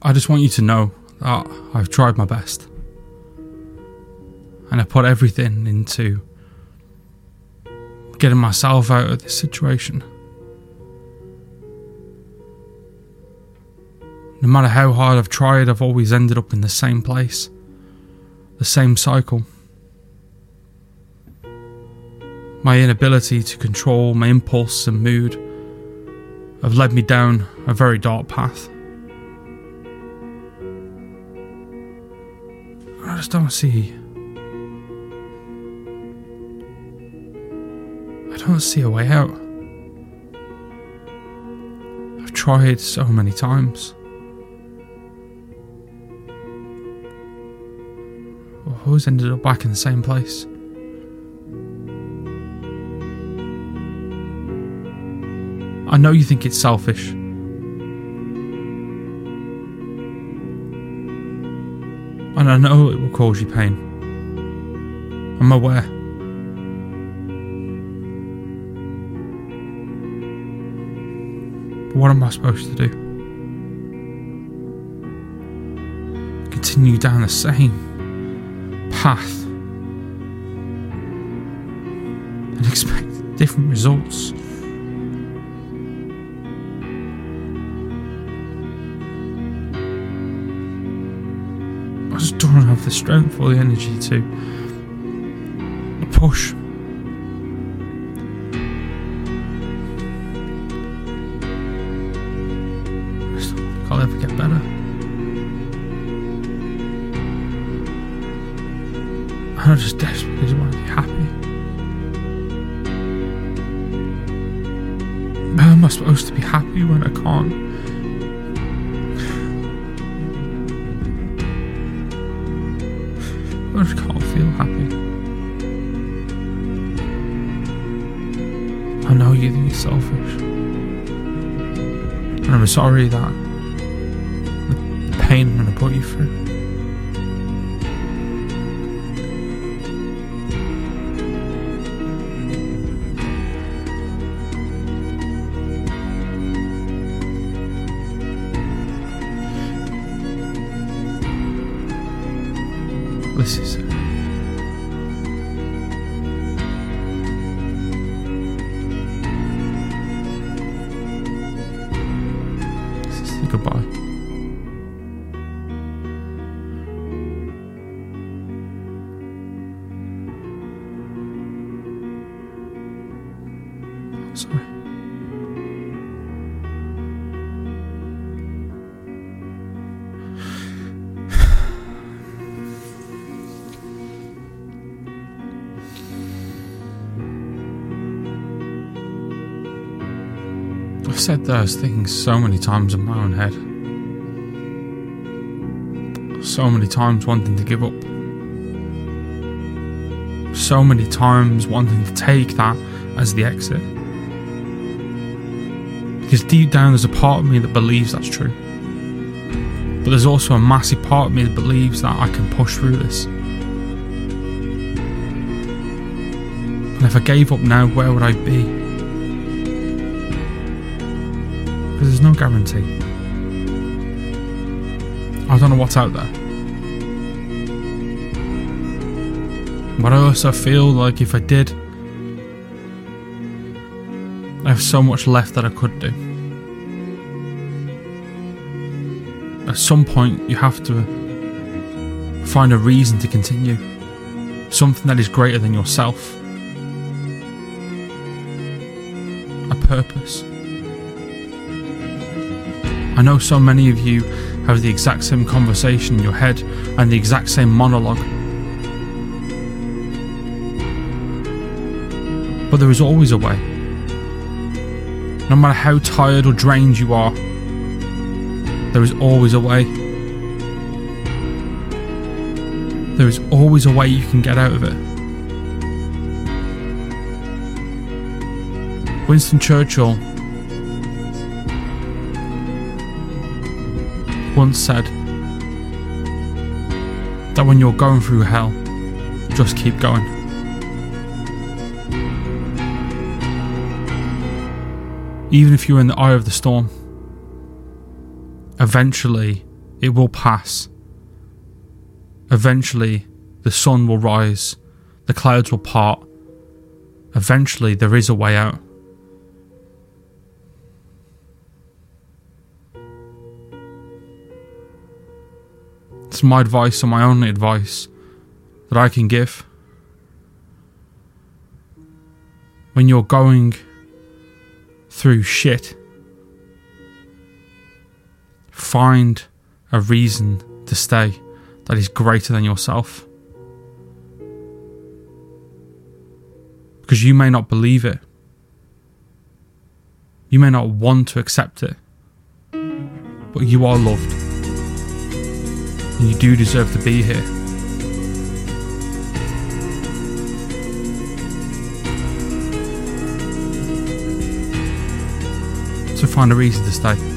I just want you to know that I've tried my best. And I put everything into getting myself out of this situation. No matter how hard I've tried, I've always ended up in the same place. The same cycle. My inability to control my impulse and mood have led me down a very dark path. I just don't see a way out. I've tried so many times. I've always ended up back in the same place. I know you think it's selfish. And I know it will cause you pain. I'm aware. But what am I supposed to do? Continue down the same path and expect different results. I just don't have the strength or the energy to push. I just don't think I'll ever get better. I just desperately want to be happy. How am I supposed to be happy when I can't? I just can't feel happy. I know you think it's selfish. And I'm sorry that the pain I'm going to put you through. This is it. This is the goodbye. I'm sorry. I've said those things so many times in my own head. So many times wanting to give up. So many times wanting to take that as the exit. Because deep down there's a part of me that believes that's true. But there's also a massive part of me that believes that I can push through this. And if I gave up now, where would I be? Because there's no guarantee. I don't know what's out there. But I also feel like if I did, I have so much left that I could do. At some point you have to find a reason to continue. Something that is greater than yourself. A purpose. I know so many of you have the exact same conversation in your head and the exact same monologue. But there is always a way. No matter how tired or drained you are, there is always a way. There is always a way you can get out of it. Winston Churchill once said that when you're going through hell, just keep going. Even if you're in the eye of the storm, eventually It will pass. Eventually, the sun will rise, the clouds will part. Eventually, there is a way out. It's my advice and my only advice that I can give. When you're going through shit, find a reason to stay that is greater than yourself. Because you may not believe it. You may not want to accept it. But you are loved. And you do deserve to be here. So find a reason to stay.